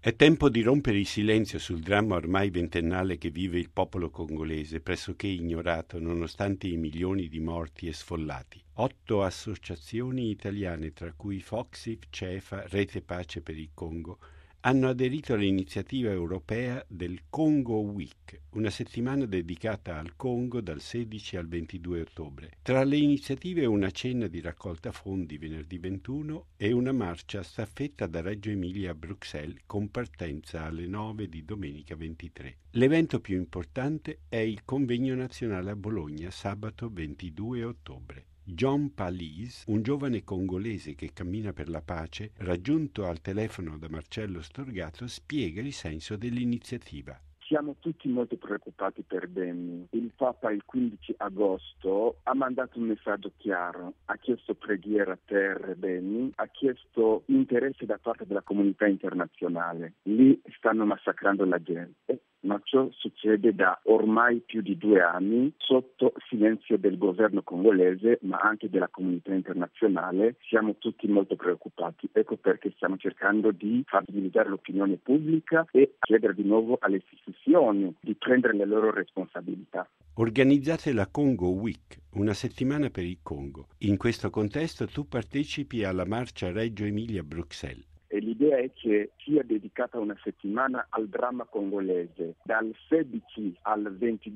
È tempo di rompere il silenzio sul dramma ormai ventennale che vive il popolo congolese, pressoché ignorato nonostante i milioni di morti e sfollati. 8 associazioni italiane, tra cui Foxif, CEFA, Rete Pace per il Congo, hanno aderito all'iniziativa europea del Congo Week, una settimana dedicata al Congo dal 16 al 22 ottobre. Tra le iniziative una cena di raccolta fondi venerdì 21 e una marcia a staffetta da Reggio Emilia a Bruxelles con partenza alle 9 di domenica 23. L'evento più importante è il convegno nazionale a Bologna sabato 22 ottobre. John Palise, un giovane congolese che cammina per la pace, raggiunto al telefono da Marcello Storgato, spiega il senso dell'iniziativa. Siamo tutti molto preoccupati per Beni. Il Papa il 15 agosto ha mandato un messaggio chiaro, ha chiesto preghiera per Beni, ha chiesto interesse da parte della comunità internazionale. Lì stanno massacrando la gente. Ma ciò succede da ormai più di 2 anni sotto silenzio del governo congolese, ma anche della comunità internazionale. Siamo tutti molto preoccupati. Ecco perché stiamo cercando di far divulgare l'opinione pubblica e chiedere di nuovo alle istituzioni di prendere le loro responsabilità. Organizzate la Congo Week, una settimana per il Congo. In questo contesto tu partecipi alla marcia Reggio Emilia a Bruxelles. E l'idea è che sia dedicata una settimana al dramma congolese. Dal 16 al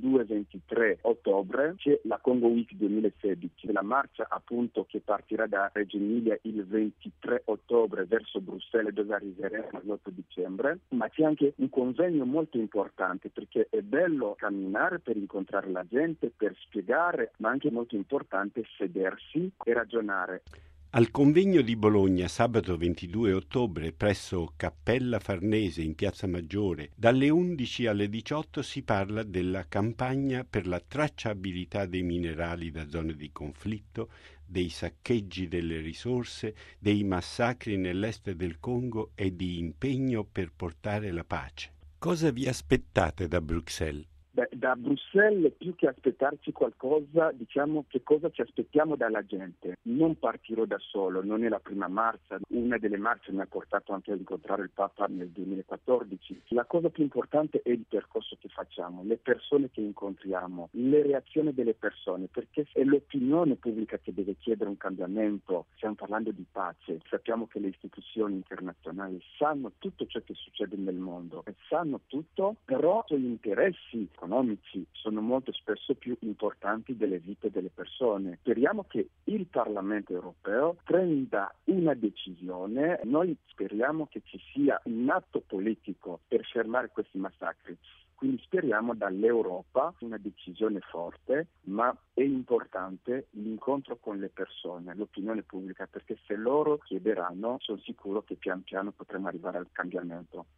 22-23 ottobre c'è la Congo Week 2016, la marcia appunto che partirà da Reggio Emilia il 23 ottobre verso Bruxelles dove arriveremo l'8 dicembre, ma c'è anche un convegno molto importante perché è bello camminare per incontrare la gente, per spiegare, ma anche molto importante sedersi e ragionare. Al convegno di Bologna sabato 22 ottobre presso Cappella Farnese in Piazza Maggiore dalle 11 alle 18 si parla della campagna per la tracciabilità dei minerali da zone di conflitto, dei saccheggi delle risorse, dei massacri nell'est del Congo e di impegno per portare la pace. Cosa vi aspettate da Bruxelles? Da Bruxelles, più che aspettarci qualcosa, diciamo che cosa ci aspettiamo dalla gente. Non partirò da solo, non è la prima marcia. Una delle marce mi ha portato anche a incontrare il Papa nel 2014. La cosa più importante è il percorso che facciamo, le persone che incontriamo, le reazioni delle persone, perché è l'opinione pubblica che deve chiedere un cambiamento. Stiamo parlando di pace. Sappiamo che le istituzioni internazionali sanno tutto ciò che succede nel mondo e sanno tutto, però gli interessi economici sono molto spesso più importanti delle vite delle persone. Speriamo che il Parlamento europeo prenda una decisione. Noi speriamo che ci sia un atto politico per fermare questi massacri. Quindi speriamo dall'Europa una decisione forte, ma è importante l'incontro con le persone, l'opinione pubblica, perché se loro chiederanno sono sicuro che pian piano potremo arrivare al cambiamento.